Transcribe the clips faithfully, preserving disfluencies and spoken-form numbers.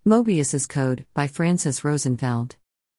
Mobius's Code, by Francis Rosenfeld.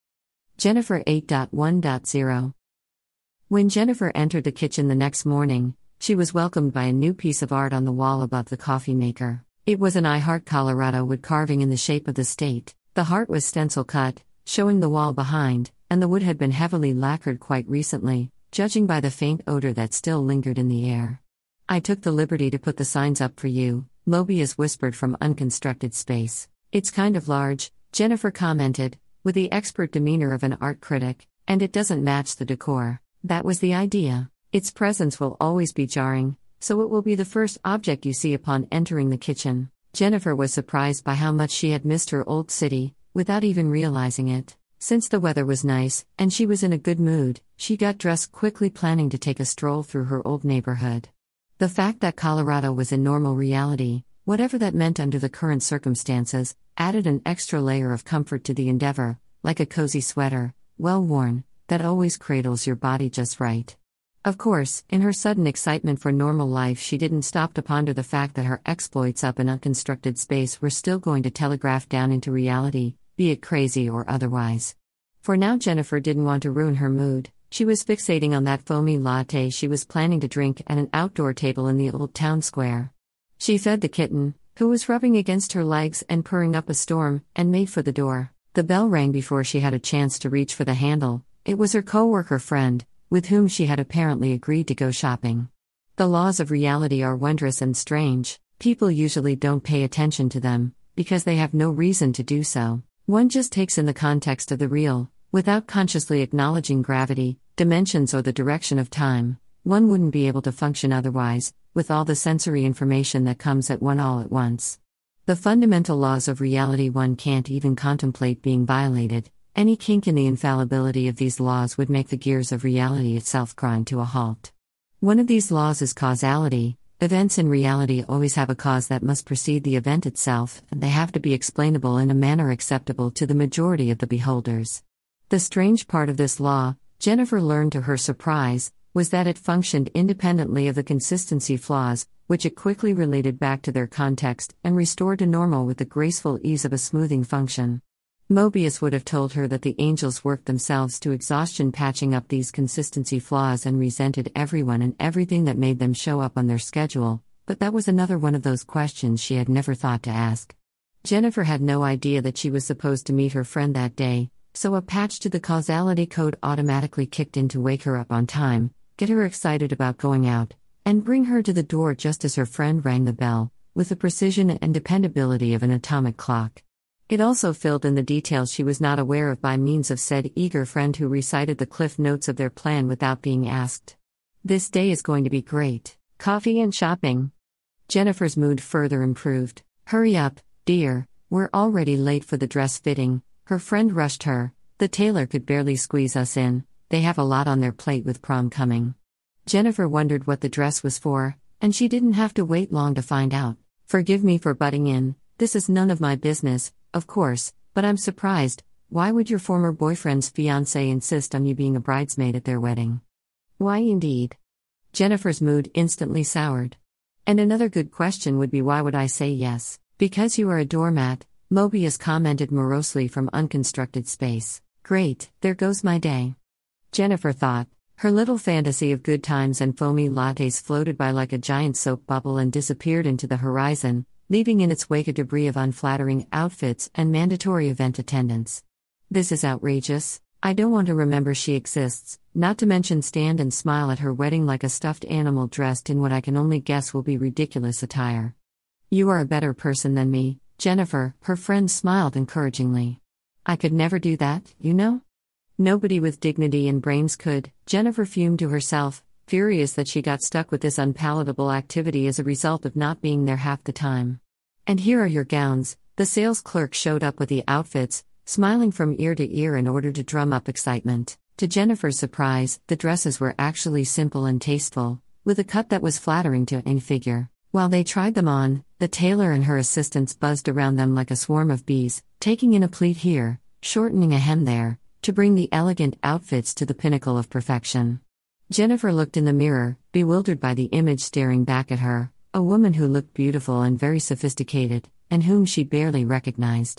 Jennifer eight point one point zero. When Jennifer entered the kitchen the next morning, she was welcomed by a new piece of art on the wall above the coffee maker. It was an I Heart Colorado wood carving in the shape of the state. The heart was stencil cut, showing the wall behind, and the wood had been heavily lacquered quite recently, judging by the faint odor that still lingered in the air. "I took the liberty to put the signs up for you," Mobius whispered from unconstructed space. "It's kind of large," Jennifer commented, with the expert demeanor of an art critic, "and it doesn't match the decor." That was the idea. Its presence will always be jarring, so it will be the first object you see upon entering the kitchen. Jennifer was surprised by how much she had missed her old city, without even realizing it. Since the weather was nice, and she was in a good mood, she got dressed quickly, planning to take a stroll through her old neighborhood. The fact that Colorado was in normal reality, whatever that meant under the current circumstances, added an extra layer of comfort to the endeavor, like a cozy sweater, well worn, that always cradles your body just right. Of course, in her sudden excitement for normal life, she didn't stop to ponder the fact that her exploits up in unconstructed space were still going to telegraph down into reality, be it crazy or otherwise. For now, Jennifer didn't want to ruin her mood. She was fixating on that foamy latte she was planning to drink at an outdoor table in the old town square. She fed the kitten, who was rubbing against her legs and purring up a storm, and made for the door. The bell rang before she had a chance to reach for the handle. It was her coworker friend, with whom she had apparently agreed to go shopping. The laws of reality are wondrous and strange. People usually don't pay attention to them, because they have no reason to do so. One just takes in the context of the real, without consciously acknowledging gravity, dimensions, or the direction of time. One wouldn't be able to function otherwise, with all the sensory information that comes at one all at once. The fundamental laws of reality one can't even contemplate being violated. Any kink in the infallibility of these laws would make the gears of reality itself grind to a halt. One of these laws is causality. Events in reality always have a cause that must precede the event itself, and they have to be explainable in a manner acceptable to the majority of the beholders. The strange part of this law, Jennifer learned to her surprise, was that it functioned independently of the consistency flaws, which it quickly related back to their context and restored to normal with the graceful ease of a smoothing function. Mobius would have told her that the angels worked themselves to exhaustion patching up these consistency flaws and resented everyone and everything that made them show up on their schedule, but that was another one of those questions she had never thought to ask. Jennifer had no idea that she was supposed to meet her friend that day, so a patch to the causality code automatically kicked in to wake her up on time, get her excited about going out, and bring her to the door just as her friend rang the bell, with the precision and dependability of an atomic clock. It also filled in the details she was not aware of by means of said eager friend who recited the cliff notes of their plan without being asked. "This day is going to be great. Coffee and shopping." Jennifer's mood further improved. "Hurry up, dear, we're already late for the dress fitting," her friend rushed her. "The tailor could barely squeeze us in. They have a lot on their plate with prom coming." Jennifer wondered what the dress was for, and she didn't have to wait long to find out. "Forgive me for butting in. This is none of my business, of course, but I'm surprised. Why would your former boyfriend's fiancé insist on you being a bridesmaid at their wedding?" "Why indeed?" Jennifer's mood instantly soured. "And another good question would be, why would I say yes?" "Because you are a doormat," Mobius commented morosely from unconstructed space. "Great, there goes my day," Jennifer thought. Her little fantasy of good times and foamy lattes floated by like a giant soap bubble and disappeared into the horizon, leaving in its wake a debris of unflattering outfits and mandatory event attendance. "This is outrageous. I don't want to remember she exists, not to mention stand and smile at her wedding like a stuffed animal dressed in what I can only guess will be ridiculous attire." "You are a better person than me, Jennifer," her friend smiled encouragingly. "I could never do that, you know. Nobody with dignity and brains could," Jennifer fumed to herself, furious that she got stuck with this unpalatable activity as a result of not being there half the time. "And here are your gowns." The sales clerk showed up with the outfits, smiling from ear to ear in order to drum up excitement. To Jennifer's surprise, the dresses were actually simple and tasteful, with a cut that was flattering to any figure. While they tried them on, the tailor and her assistants buzzed around them like a swarm of bees, taking in a pleat here, shortening a hem there, to bring the elegant outfits to the pinnacle of perfection. Jennifer looked in the mirror, bewildered by the image staring back at her, a woman who looked beautiful and very sophisticated, and whom she barely recognized.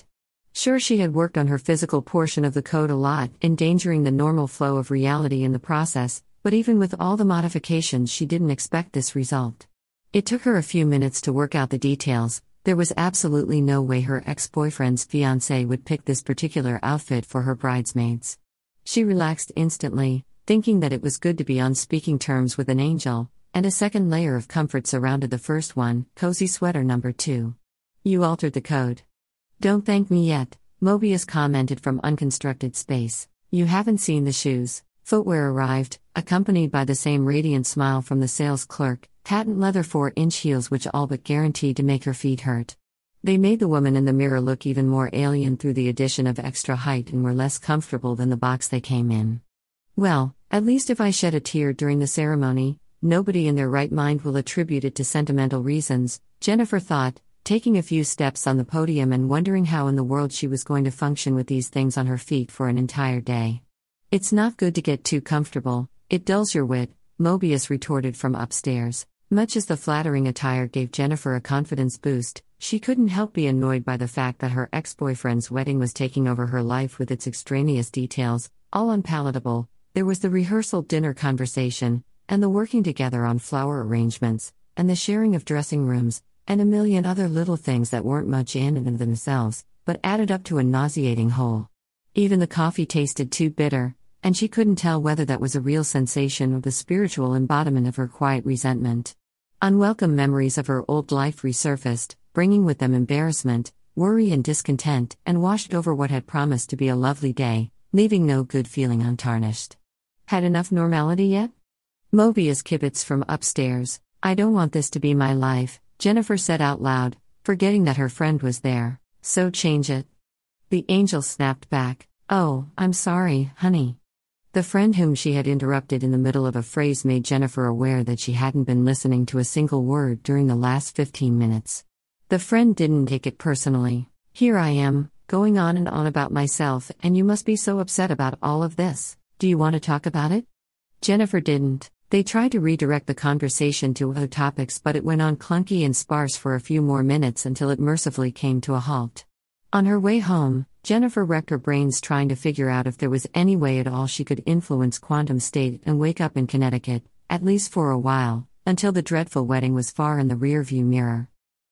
Sure, she had worked on her physical portion of the code a lot, endangering the normal flow of reality in the process, but even with all the modifications, she didn't expect this result. It took her a few minutes to work out the details. There was absolutely no way her ex-boyfriend's fiancé would pick this particular outfit for her bridesmaids. She relaxed instantly, thinking that it was good to be on speaking terms with an angel, and a second layer of comfort surrounded the first one, cozy sweater number two. You altered the code. Don't thank me yet, Mobius commented from unconstructed space. You haven't seen the shoes. Footwear arrived, accompanied by the same radiant smile from the sales clerk, patent leather four inch heels which all but guaranteed to make her feet hurt. They made the woman in the mirror look even more alien through the addition of extra height and were less comfortable than the box they came in. Well, at least if I shed a tear during the ceremony, nobody in their right mind will attribute it to sentimental reasons, Jennifer thought, taking a few steps on the podium and wondering how in the world she was going to function with these things on her feet for an entire day. It's not good to get too comfortable, it dulls your wit, Mobius retorted from upstairs. Much as the flattering attire gave Jennifer a confidence boost, she couldn't help be annoyed by the fact that her ex-boyfriend's wedding was taking over her life with its extraneous details, all unpalatable. There was the rehearsal dinner conversation, and the working together on flower arrangements, and the sharing of dressing rooms, and a million other little things that weren't much in and of themselves, but added up to a nauseating whole. Even the coffee tasted too bitter, and she couldn't tell whether that was a real sensation or the spiritual embodiment of her quiet resentment. Unwelcome memories of her old life resurfaced, bringing with them embarrassment, worry and discontent, and washed over what had promised to be a lovely day, leaving no good feeling untarnished. Had enough normality yet? Mobius kibitz from upstairs. I don't want this to be my life, Jennifer said out loud, forgetting that her friend was there. So change it. The angel snapped back. Oh, I'm sorry, honey. The friend whom she had interrupted in the middle of a phrase made Jennifer aware that she hadn't been listening to a single word during the last fifteen minutes. The friend didn't take it personally. Here I am, going on and on about myself, and you must be so upset about all of this. Do you want to talk about it? Jennifer didn't. They tried to redirect the conversation to other topics, but it went on clunky and sparse for a few more minutes until it mercifully came to a halt. On her way home, Jennifer wrecked her brains trying to figure out if there was any way at all she could influence Quantum State and wake up in Connecticut, at least for a while, until the dreadful wedding was far in the rearview mirror.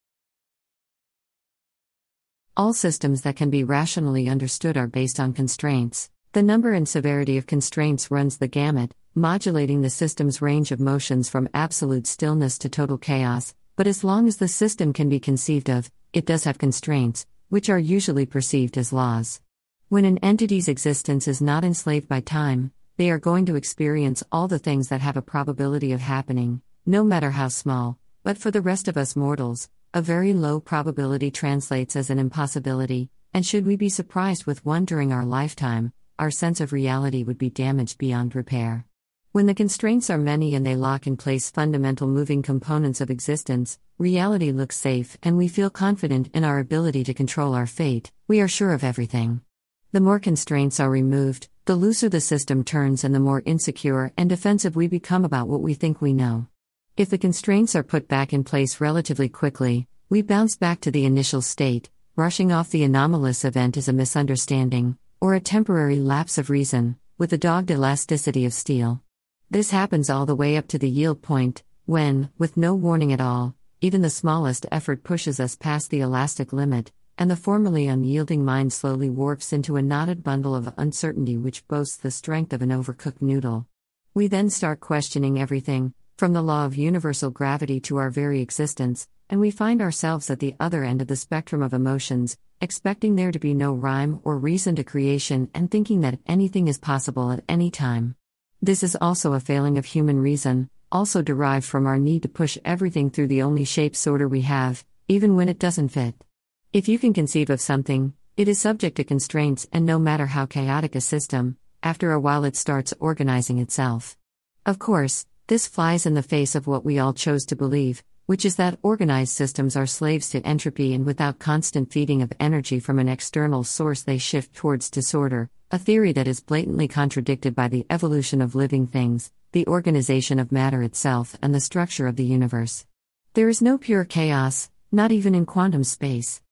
All systems that can be rationally understood are based on constraints. The number and severity of constraints runs the gamut, modulating the system's range of motions from absolute stillness to total chaos, but as long as the system can be conceived of, it does have constraints, which are usually perceived as laws. When an entity's existence is not enslaved by time, they are going to experience all the things that have a probability of happening, no matter how small, but for the rest of us mortals, a very low probability translates as an impossibility, and should we be surprised with one during our lifetime, our sense of reality would be damaged beyond repair. When the constraints are many and they lock in place fundamental moving components of existence, reality looks safe and we feel confident in our ability to control our fate, we are sure of everything. The more constraints are removed, the looser the system turns and the more insecure and defensive we become about what we think we know. If the constraints are put back in place relatively quickly, we bounce back to the initial state, brushing off the anomalous event as a misunderstanding, or a temporary lapse of reason, with the dogged elasticity of steel. This happens all the way up to the yield point, when, with no warning at all, even the smallest effort pushes us past the elastic limit, and the formerly unyielding mind slowly warps into a knotted bundle of uncertainty which boasts the strength of an overcooked noodle. We then start questioning everything, from the law of universal gravity to our very existence, and we find ourselves at the other end of the spectrum of emotions, expecting there to be no rhyme or reason to creation and thinking that anything is possible at any time. This is also a failing of human reason, also derived from our need to push everything through the only shape sorter we have, even when it doesn't fit. If you can conceive of something, it is subject to constraints, and no matter how chaotic a system, after a while it starts organizing itself. Of course, this flies in the face of what we all chose to believe, which is that organized systems are slaves to entropy and without constant feeding of energy from an external source they shift towards disorder, a theory that is blatantly contradicted by the evolution of living things, the organization of matter itself, and the structure of the universe. There is no pure chaos, not even in quantum space.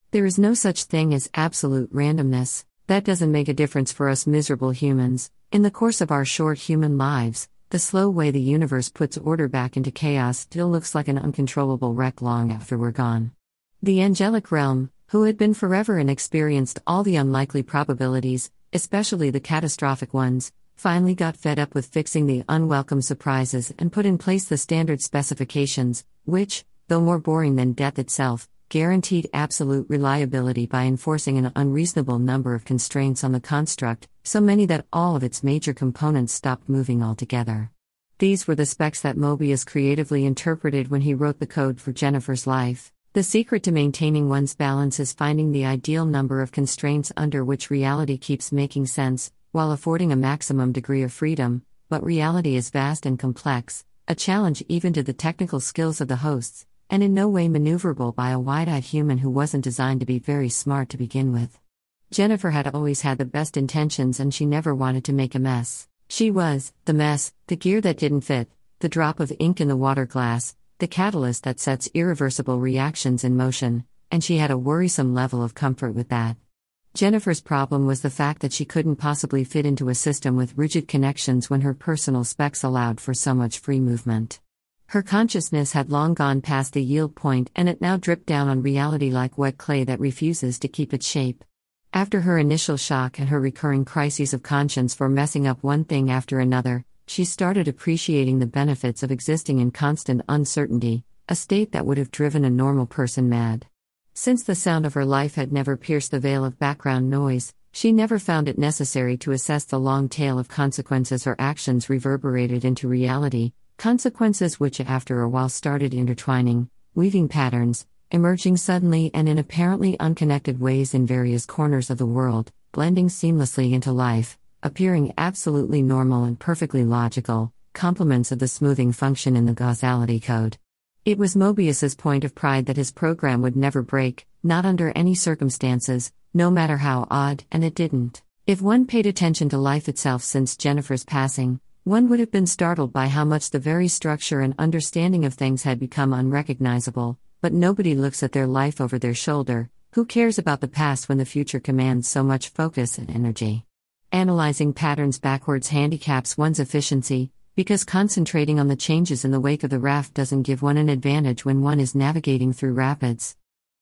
There is no such thing as absolute randomness. That doesn't make a difference for us miserable humans. In the course of our short human lives, the slow way the universe puts order back into chaos still looks like an uncontrollable wreck long after we're gone. The angelic realm, who had been forever and experienced all the unlikely probabilities, especially the catastrophic ones, finally got fed up with fixing the unwelcome surprises and put in place the standard specifications, which, though more boring than death itself, guaranteed absolute reliability by enforcing an unreasonable number of constraints on the construct, so many that all of its major components stopped moving altogether. These were the specs that Mobius creatively interpreted when he wrote the code for Jennifer's life. The secret to maintaining one's balance is finding the ideal number of constraints under which reality keeps making sense, while affording a maximum degree of freedom, but reality is vast and complex, a challenge even to the technical skills of the hosts, and in no way maneuverable by a wide-eyed human who wasn't designed to be very smart to begin with. Jennifer had always had the best intentions and she never wanted to make a mess. She was the mess, the gear that didn't fit, the drop of ink in the water glass, the catalyst that sets irreversible reactions in motion, and she had a worrisome level of comfort with that. Jennifer's problem was the fact that she couldn't possibly fit into a system with rigid connections when her personal specs allowed for so much free movement. Her consciousness had long gone past the yield point and it now dripped down on reality like wet clay that refuses to keep its shape. After her initial shock and her recurring crises of conscience for messing up one thing after another, she started appreciating the benefits of existing in constant uncertainty, a state that would have driven a normal person mad. Since the sound of her life had never pierced the veil of background noise, she never found it necessary to assess the long tail of consequences her actions reverberated into reality, consequences which after a while started intertwining, weaving patterns, emerging suddenly and in apparently unconnected ways in various corners of the world, blending seamlessly into life, appearing absolutely normal and perfectly logical, complements of the smoothing function in the causality code. It was Mobius's point of pride that his program would never break, not under any circumstances, no matter how odd, and it didn't. If one paid attention to life itself since Jennifer's passing, one would have been startled by how much the very structure and understanding of things had become unrecognizable, but nobody looks at their life over their shoulder. Who cares about the past when the future commands so much focus and energy? Analyzing patterns backwards handicaps one's efficiency, because concentrating on the changes in the wake of the raft doesn't give one an advantage when one is navigating through rapids.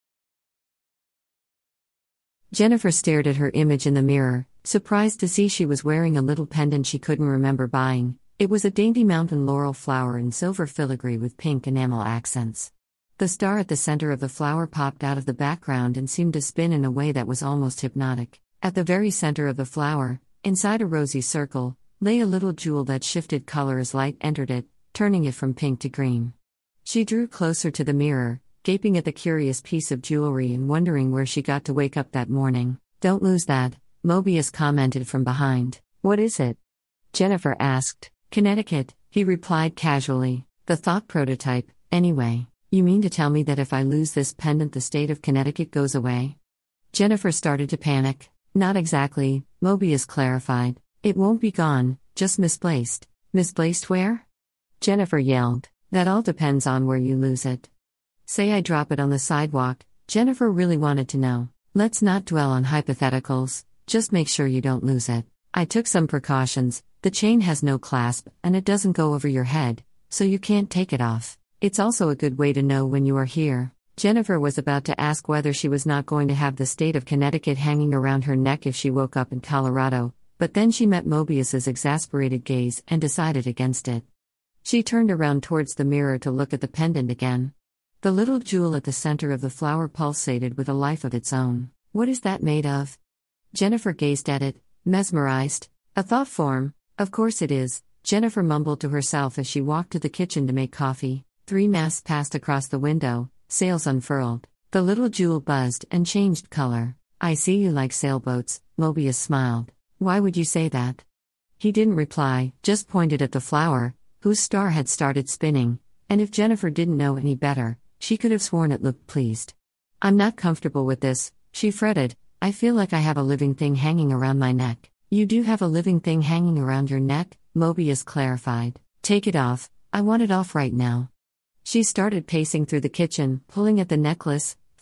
Jennifer stared at her image in the mirror, surprised to see she was wearing a little pendant she couldn't remember buying. It was a dainty mountain laurel flower in silver filigree with pink enamel accents. The star at the center of the flower popped out of the background and seemed to spin in a way that was almost hypnotic. At the very center of the flower, inside a rosy circle, lay a little jewel that shifted color as light entered it, turning it from pink to green. She drew closer to the mirror, gaping at the curious piece of jewelry and wondering where she got to wake up that morning. "Don't lose that," Mobius commented from behind. "What is it?" Jennifer asked. "Connecticut," he replied casually. "The thought prototype, anyway. You mean to tell me that if I lose this pendant the state of Connecticut goes away?" Jennifer started to panic. "Not exactly," Mobius clarified. "It won't be gone, just misplaced." "Misplaced where?" Jennifer yelled. "That all depends on where you lose it." "Say I drop it on the sidewalk," Jennifer really wanted to know. "Let's not dwell on hypotheticals, just make sure you don't lose it." "I took some precautions, the chain has no clasp, and it doesn't go over your head, so you can't take it off. It's also a good way to know when you are here." Jennifer was about to ask whether she was not going to have the state of Connecticut hanging around her neck if she woke up in Colorado, but then she met Mobius's exasperated gaze and decided against it. She turned around towards the mirror to look at the pendant again. The little jewel at the center of the flower pulsated with a life of its own. "What is that made of?" Jennifer gazed at it, mesmerized. "A thought form, of course it is," Jennifer mumbled to herself as she walked to the kitchen to make coffee. Three masts passed across the window, sails unfurled. The little jewel buzzed and changed color. "I see you like sailboats," Mobius smiled. "Why would you say that?" He didn't reply, just pointed at the flower, whose star had started spinning, and if Jennifer didn't know any better, she could have sworn it looked pleased. "I'm not comfortable with this," she fretted. "I feel like I have a living thing hanging around my neck." "You do have a living thing hanging around your neck," Mobius clarified. "Take it off, I want it off right now." She started pacing through the kitchen, pulling at the necklace,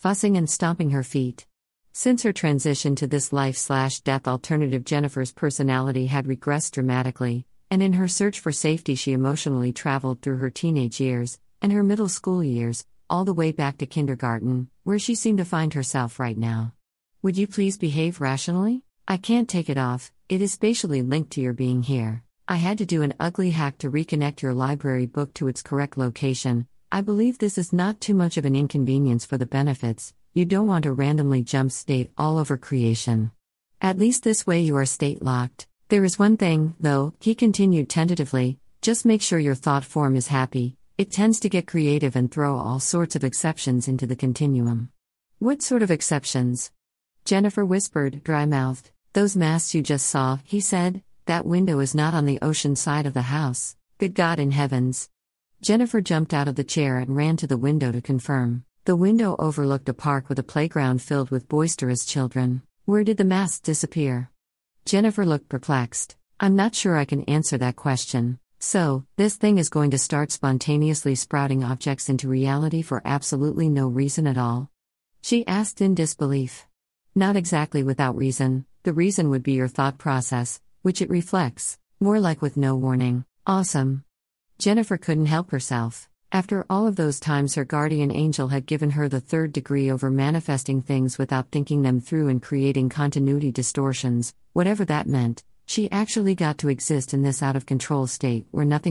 fussing and stomping her feet. Since her transition to this life-slash-death alternative, Jennifer's personality had regressed dramatically, and in her search for safety she emotionally traveled through her teenage years, and her middle school years, all the way back to kindergarten, where she seemed to find herself right now. Would you please behave rationally? I can't take it off, it is spatially linked to your being here. I had to do an ugly hack to reconnect your library book to its correct location. I believe this is not too much of an inconvenience for the benefits. You don't want to randomly jump state all over creation. At least this way you are state locked. There is one thing, though, he continued tentatively, just make sure your thought form is happy. It tends to get creative and throw all sorts of exceptions into the continuum. What sort of exceptions? Jennifer whispered, dry-mouthed. Those masts you just saw, he said. That window is not on the ocean side of the house. Good God in heavens. Jennifer jumped out of the chair and ran to the window to confirm. The window overlooked a park with a playground filled with boisterous children. Where did the masts disappear? Jennifer looked perplexed. I'm not sure I can answer that question. So, this thing is going to start spontaneously sprouting objects into reality for absolutely no reason at all? She asked in disbelief. Not exactly without reason. The reason would be your thought process, which it reflects, more like with no warning. Awesome. Jennifer couldn't help herself. After all of those times her guardian angel had given her the third degree over manifesting things without thinking them through and creating continuity distortions, whatever that meant, she actually got to exist in this out-of-control state where nothing